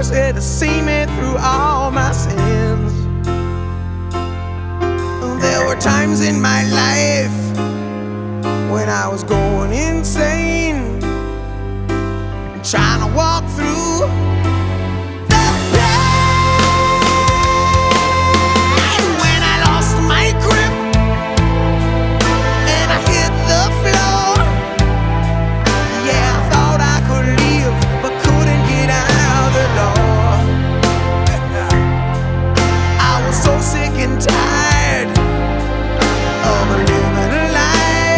mercy to see me through all my sins. There were times in my life when I was going in